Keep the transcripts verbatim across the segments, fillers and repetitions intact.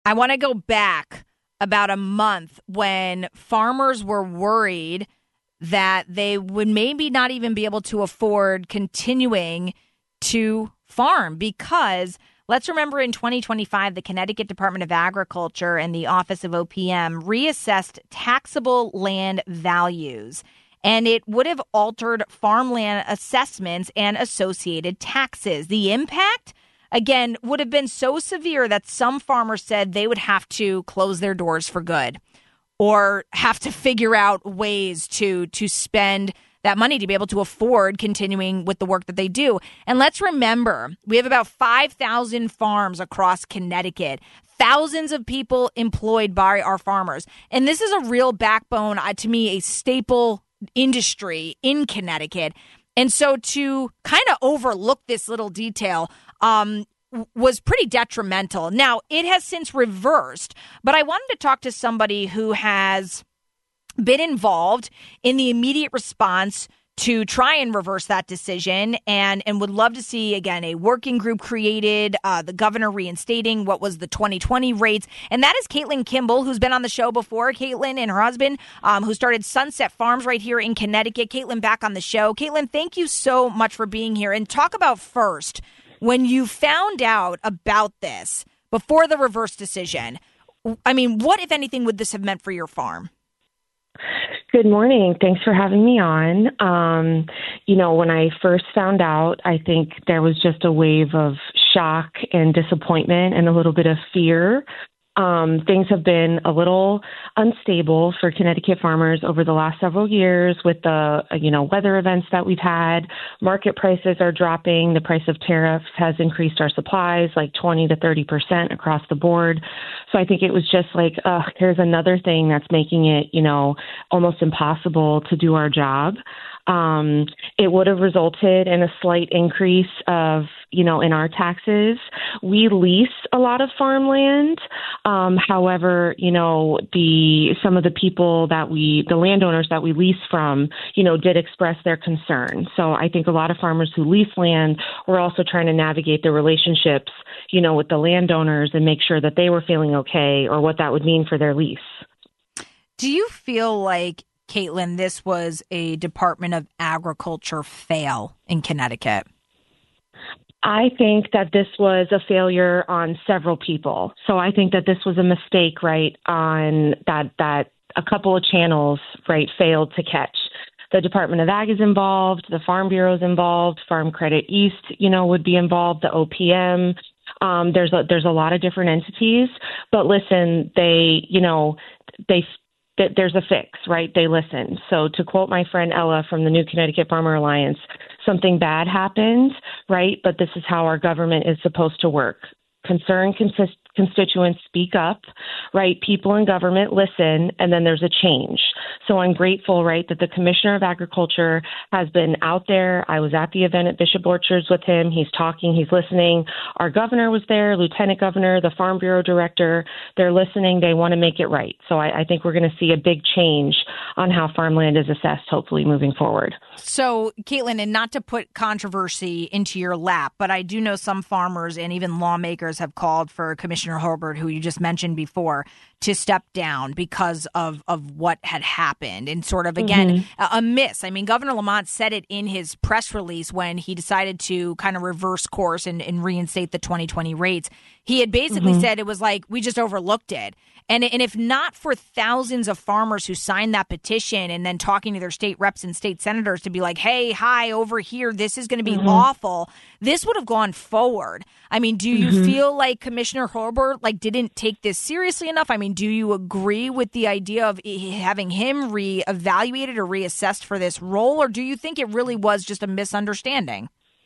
I want to go back about a month when farmers were worried that they would maybe not even be able to afford continuing to farm because let's remember in twenty twenty-five, the Connecticut Department of Agriculture and the Office of O P M reassessed taxable land values, and it would have altered farmland assessments and associated taxes. The impact, again, would have been so severe that some farmers said they would have to close their doors for good or have to figure out ways to to spend that money to be able to afford continuing with the work that they do. And let's remember, we have about five thousand farms across Connecticut, thousands of people employed by our farmers. And this is a real backbone, uh, to me, a staple industry in Connecticut. And so to kind of overlook this little detail um, was pretty detrimental. Now, it has since reversed, but I wanted to talk to somebody who has been involved in the immediate response to try and reverse that decision and, and would love to see, again, a working group created, uh, the governor reinstating what was the twenty twenty rates. And that is Caitlin Kimball, who's been on the show before. Caitlin and her husband, um, who started Sunset Farms right here in Connecticut. Caitlin, back on the show. Caitlin, thank you so much for being here. And talk about first, when you found out about this before the reverse decision, I mean, what, if anything, would this have meant for your farm? Good morning. Thanks for having me on. Um, you know, when I first found out, I think there was just a wave of shock and disappointment and a little bit of fear. Um, things have been a little unstable for Connecticut farmers over the last several years with the, you know, weather events that we've had. Market prices are dropping. The price of tariffs has increased our supplies like twenty to thirty percent across the board. So I think it was just like, uh, here's another thing that's making it, you know, almost impossible to do our job. Um, it would have resulted in a slight increase of, you know, in our taxes. We lease a lot of farmland. Um, however, you know, the some of the people that we, the landowners that we lease from, you know, did express their concern. So I think a lot of farmers who lease land were also trying to navigate the relationships, you know, with the landowners and make sure that they were feeling okay or what that would mean for their lease. Do you feel like, Caitlin, this was a Department of Agriculture fail in Connecticut? I think that this was a failure on several people. So I think that this was a mistake, right, on that, that a couple of channels, right, failed to catch. The Department of Ag is involved, the Farm Bureau is involved, Farm Credit East, you know, would be involved, the O P M. Um, there's a, there's a lot of different entities, but listen, they, you know, they that there's a fix, right? They listen. So to quote my friend Ella from the New Connecticut Farmer Alliance, something bad happened, right? But this is how our government is supposed to work. Concerned consist- constituents speak up, right? People in government listen, and then there's a change. So I'm grateful, right, that the Commissioner of Agriculture has been out there. I was at the event at Bishop Orchards with him. He's talking, he's listening. Our governor was there, Lieutenant Governor, the Farm Bureau Director. They're listening. They want to make it right. So I, I think we're going to see a big change on how farmland is assessed, hopefully moving forward. So, Caitlin, and not to put controversy into your lap, but I do know some farmers and even lawmakers have called for Commissioner Hurlburt, who you just mentioned before, to step down because of, of what had happened and sort of, again, mm-hmm. a, a miss. I mean, Governor Lamont said it in his press release when he decided to kind of reverse course and, and reinstate the twenty twenty rates. He had basically mm-hmm. said it was like, we just overlooked it. And, and if not for thousands of farmers who signed that petition and then talking to their state reps and state senators to be like, hey, hi, over here, this is going to be mm-hmm. awful, this would have gone forward. I mean, do you mm-hmm. feel like Commissioner Hurlburt like didn't take this seriously enough? I mean, do you agree with the idea of having him reevaluated or reassessed for this role, or do you think it really was just a misunderstanding?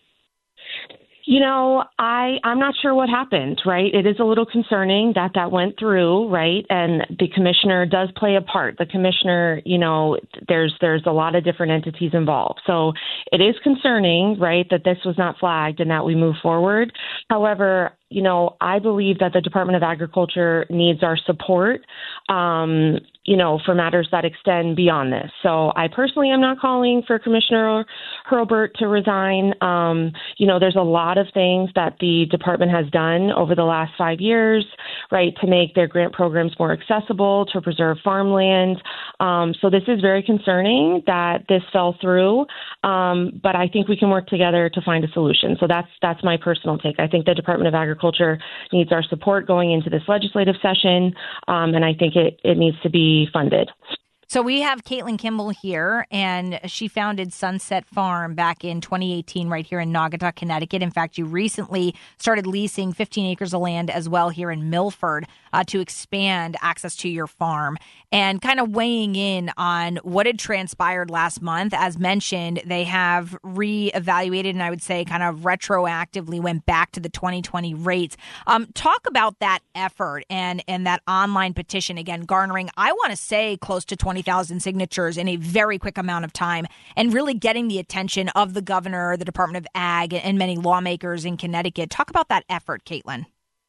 You know, I, I'm not sure what happened, right? It is a little concerning that that went through, right? And the commissioner does play a part. The commissioner, you know, there's there's a lot of different entities involved. So it is concerning, right, that this was not flagged and that we move forward. However, you know, I believe that the Department of Agriculture needs our support, um, you know, for matters that extend beyond this. So I personally am not calling for Commissioner Hurlburt to resign. Um, you know, there's a lot of things that the department has done over the last five years, right, to make their grant programs more accessible, to preserve farmland. Um, so this is very concerning that this fell through, um, but I think we can work together to find a solution. So that's that's my personal take. I think the Department of Agriculture needs our support going into this legislative session, um, and I think it, it needs to be funded. So we have Caitlin Kimball here, and she founded Sunset Farm back in twenty eighteen right here in Naugatuck, Connecticut. In fact, you recently started leasing fifteen acres of land as well here in Milford uh, to expand access to your farm. And kind of weighing in on what had transpired last month, as mentioned, they have reevaluated and I would say kind of retroactively went back to the twenty twenty rates. Um, talk about that effort and, and that online petition, again, garnering, I want to say, close to twenty thousand signatures in a very quick amount of time and really getting the attention of the governor, the Department of Ag, and many lawmakers in Connecticut. Talk about that effort, Caitlin.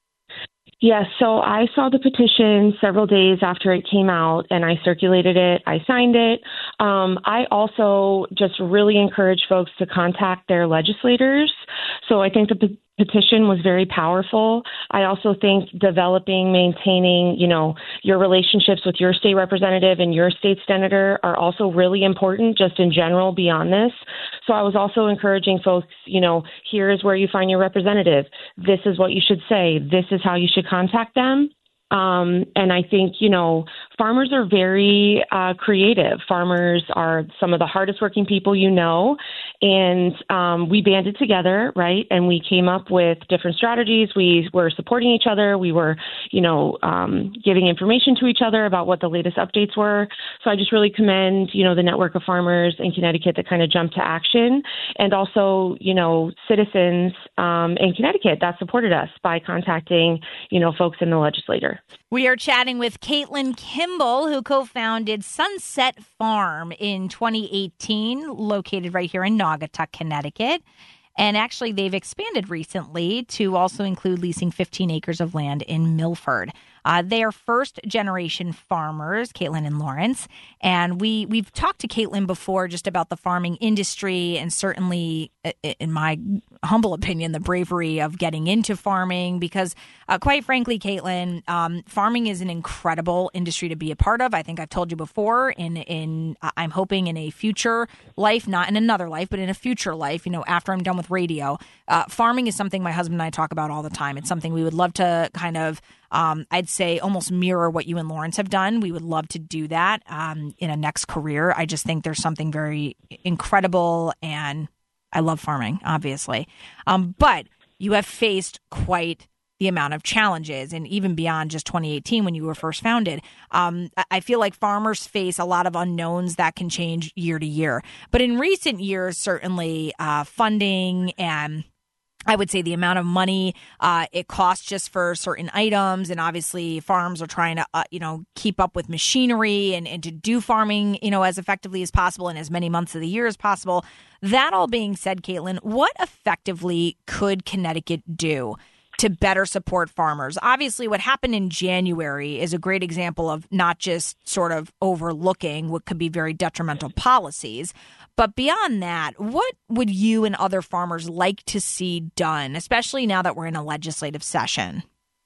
Yes, so I saw the petition several days after it came out, and I circulated it. I signed it. Um, I also just really encourage folks to contact their legislators. So I think the p- petition was very powerful. I also think developing, maintaining, you know, your relationships with your state representative and your state senator are also really important just in general beyond this. So I was also encouraging folks, you know, here is where you find your representative. This is what you should say. This is how you should contact them. Um, and I think, you know, farmers are very uh, creative. Farmers are some of the hardest working people you know. And um, we banded together, right? And we came up with different strategies. We were supporting each other. We were, you know, um, giving information to each other about what the latest updates were. So I just really commend, you know, the network of farmers in Connecticut that kind of jumped to action. And also, you know, citizens um, in Connecticut that supported us by contacting, you know, folks in the legislature. We are chatting with Caitlin Kimball, who co-founded Sunset Farm in twenty eighteen, located right here in Naugatuck, Connecticut. And actually, they've expanded recently to also include leasing fifteen acres of land in Milford. Uh, they are first-generation farmers, Caitlin and Lawrence. And we, we've talked to Caitlin before just about the farming industry and certainly, in my humble opinion, the bravery of getting into farming because, uh, quite frankly, Caitlin, um, farming is an incredible industry to be a part of. I think I've told you before, in, in I'm hoping in a future life, not in another life, but in a future life, you know, after I'm done with radio, uh, farming is something my husband and I talk about all the time. It's something we would love to kind of Um, I'd say almost mirror what you and Lawrence have done. We would love to do that um, in a next career. I just think there's something very incredible, and I love farming, obviously. Um, but you have faced quite the amount of challenges, and even beyond just twenty eighteen when you were first founded. Um, I feel like farmers face a lot of unknowns that can change year to year. But in recent years, certainly uh, funding and I would say the amount of money uh, it costs just for certain items. And obviously farms are trying to, uh, you know, keep up with machinery and, and to do farming, you know, as effectively as possible in as many months of the year as possible. That all being said, Caitlin, what effectively could Connecticut do to better support farmers? Obviously, what happened in January is a great example of not just sort of overlooking what could be very detrimental policies, but beyond that, what would you and other farmers like to see done, especially now that we're in a legislative session?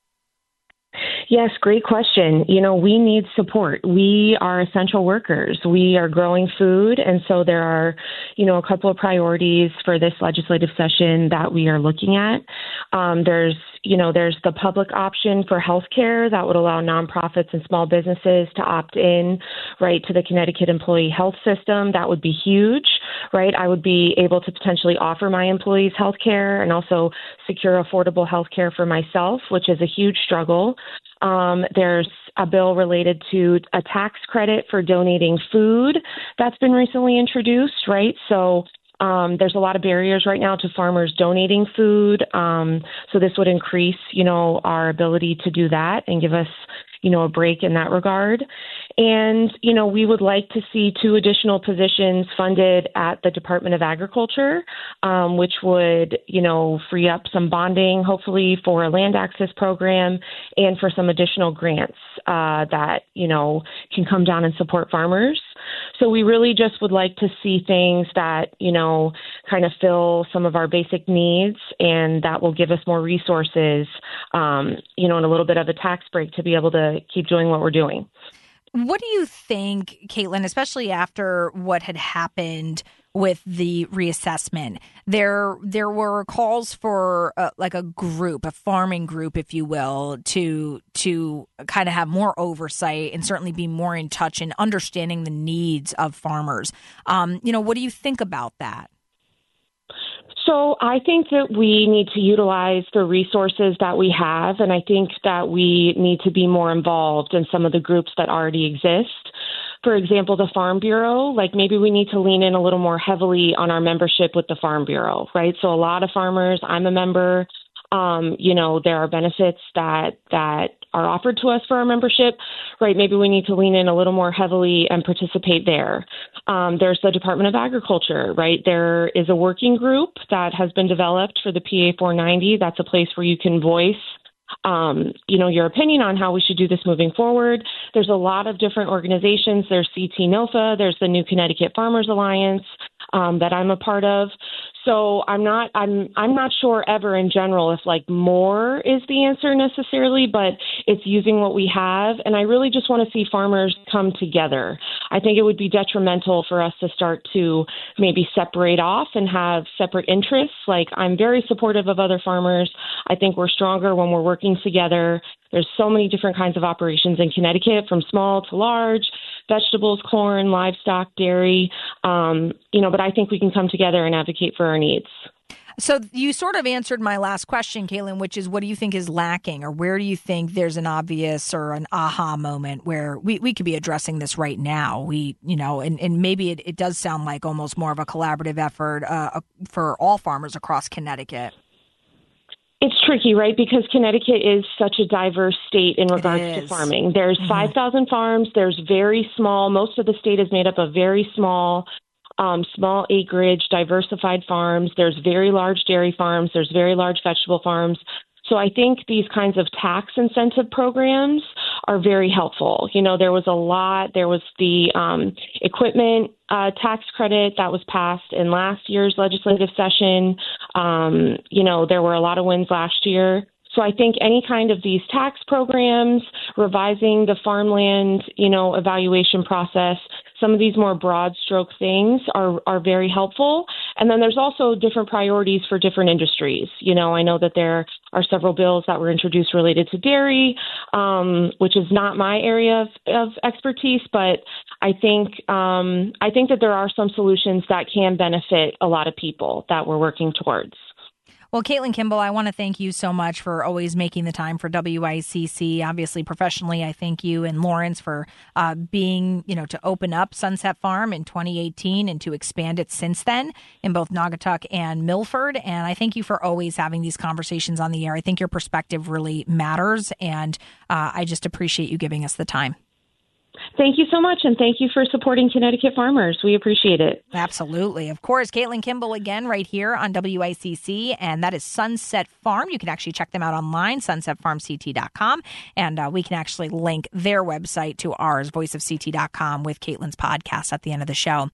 Yes, great question. You know, we need support. We are essential workers. We are growing food. And so there are, you know, a couple of priorities for this legislative session that we are looking at. Um, there's, you know, there's the public option for healthcare that would allow nonprofits and small businesses to opt in, right, to the Connecticut employee health system. That would be huge, right? I would be able to potentially offer my employees healthcare and also secure affordable healthcare for myself, which is a huge struggle. Um, there's a bill related to a tax credit for donating food that's been recently introduced, right? So um, there's a lot of barriers right now to farmers donating food. Um, so this would increase, you know, our ability to do that and give us, you know, a break in that regard. And, you know, we would like to see two additional positions funded at the Department of Agriculture, um, which would, you know, free up some bonding, hopefully, for a land access program and for some additional grants uh, that, you know, can come down and support farmers. So we really just would like to see things that, you know, kind of fill some of our basic needs, and that will give us more resources, um, you know, and a little bit of a tax break to be able to keep doing what we're doing. What do you think, Caitlin, especially after what had happened with the reassessment? There there were calls for uh, like a group, a farming group, if you will, to to kind of have more oversight and certainly be more in touch and understanding the needs of farmers. Um, you know, what do you think about that? So I think that we need to utilize the resources that we have, and I think that we need to be more involved in some of the groups that already exist. For example, the Farm Bureau, like maybe we need to lean in a little more heavily on our membership with the Farm Bureau, right? So a lot of farmers, I'm a member, um, you know, there are benefits that that are offered to us for our membership, right? Maybe we need to lean in a little more heavily and participate there. Um, there's the Department of Agriculture, right? There is a working group that has been developed for the P A four ninety. That's a place where you can voice Um, you know, your opinion on how we should do this moving forward. There's a lot of different organizations. There's C T NOFA. There's the New Connecticut Farmers Alliance um, that I'm a part of. So I'm not, I'm, I'm not sure ever in general if like more is the answer necessarily, but it's using what we have. And I really just want to see farmers come together. I think it would be detrimental for us to start to maybe separate off and have separate interests. Like I'm very supportive of other farmers. I think we're stronger when we're working together. There's so many different kinds of operations in Connecticut, from small to large, vegetables, corn, livestock, dairy, um, you know, but I think we can come together and advocate for our needs. So you sort of answered my last question, Caitlin, which is what do you think is lacking, or where do you think there's an obvious or an aha moment where we, we could be addressing this right now? We, you know, and, and maybe it, it does sound like almost more of a collaborative effort uh, for all farmers across Connecticut. It's tricky, right? Because Connecticut is such a diverse state in regards to farming. There's mm-hmm. five thousand farms. There's very small. Most of the state is made up of very small, um, small acreage, diversified farms. There's very large dairy farms. There's very large vegetable farms. So I think these kinds of tax incentive programs are very helpful. You know, there was a lot. There was the um, equipment uh, tax credit that was passed in last year's legislative session. Um, you know, there were a lot of wins last year. So I think any kind of these tax programs, revising the farmland, you know, evaluation process, some of these more broad stroke things are, are very helpful. And then there's also different priorities for different industries. You know, I know that there are several bills that were introduced related to dairy, um, which is not my area of, of expertise, but I think um, I think that there are some solutions that can benefit a lot of people that we're working towards. Well, Caitlin Kimball, I want to thank you so much for always making the time for W I C C. Obviously, professionally, I thank you and Lawrence for uh, being, you know, to open up Sunset Farm in twenty eighteen and to expand it since then in both Naugatuck and Milford. And I thank you for always having these conversations on the air. I think your perspective really matters, and uh, I just appreciate you giving us the time. Thank you so much, and thank you for supporting Connecticut farmers. We appreciate it. Absolutely. Of course, Caitlin Kimball again right here on W I C C, and that is Sunset Farm. You can actually check them out online, sunset farm c t dot com, and uh, we can actually link their website to ours, voice of c t dot com, with Caitlin's podcast at the end of the show.